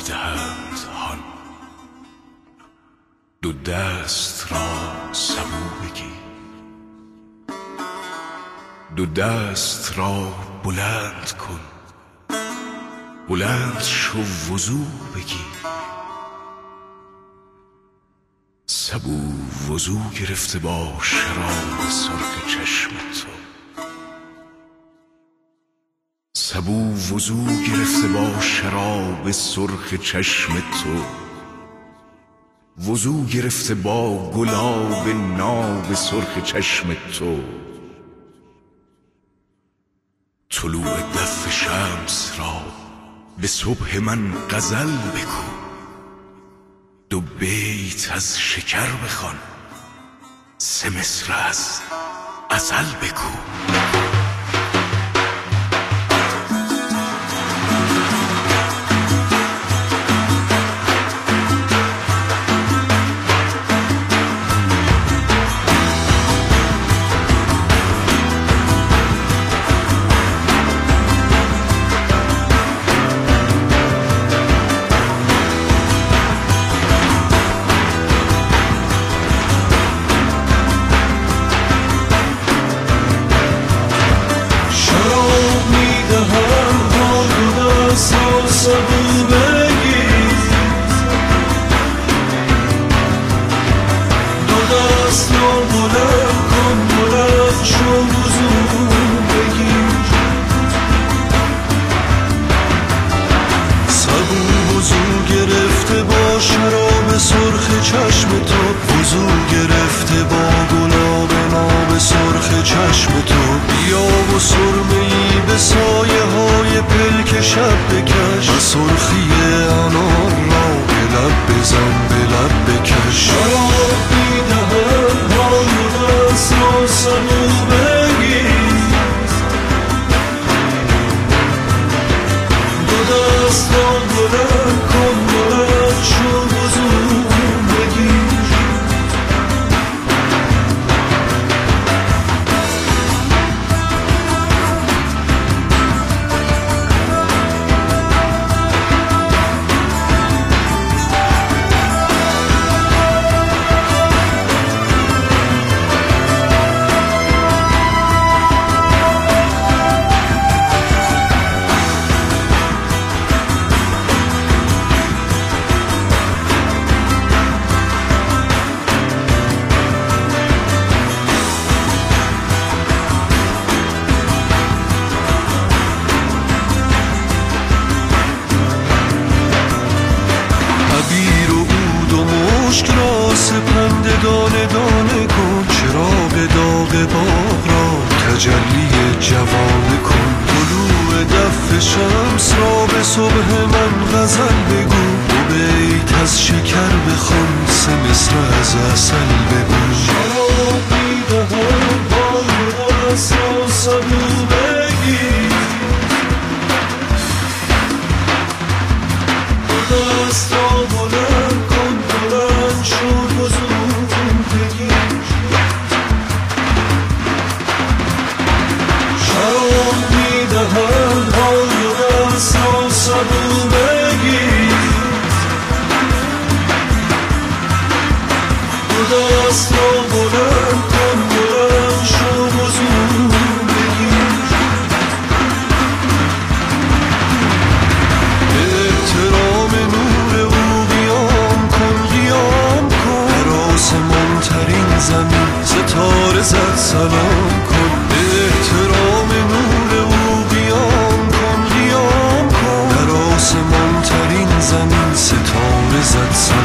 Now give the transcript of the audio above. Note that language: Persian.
میدهند هان. دو دست را سبو بگیر، دو دست را بلند کن، بلند شو وضو بگیر. سبو وضو گرفته با شراب سرخ چشم تو، سبو وضو گرفته با شراب سرخ چشم تو، وضو گرفته با گلاب ناب سرخ چشم تو. طلوع دف شمس را به صبح من غزل بگو، دو بیت از شکر بخوان، سه مصر از غزل بگو. شراب سرخ چشم تو، وضو گرفته با گلاب ناب سرخ چشم تو. بیا و سرمه‌ای به سایه های پلک شب بکش، و سرخی انار را به لب بزن، به لب بکش. شراب میدهم های دست را سبو بگیر، دو دست را بلند کن، بلند شو وضو بگیر. سپند دانه دانه کن، چراغ داغ باغ را تجلی جوانه کن. طلوع دف شمس را به صبح من غزل بگو، دو بیت از شکر بخوان، سه مصر از عسل بگو. شراب میدهم با دست را سبو بگیر، دو دست را بلند کن، بلند شو وضو بگیر. شراب میدهم های دست را سبو بگیر، دو دست را بلند کن، بلند شو وضو بگیر. به احترام نور او قیام کن، قیام کن. در آسمان ترین زمین ستاره زد سلام کن. به احترام نور او قیام کن، قیام کن. در آسمان ترین زمین ستاره زد سلام کن.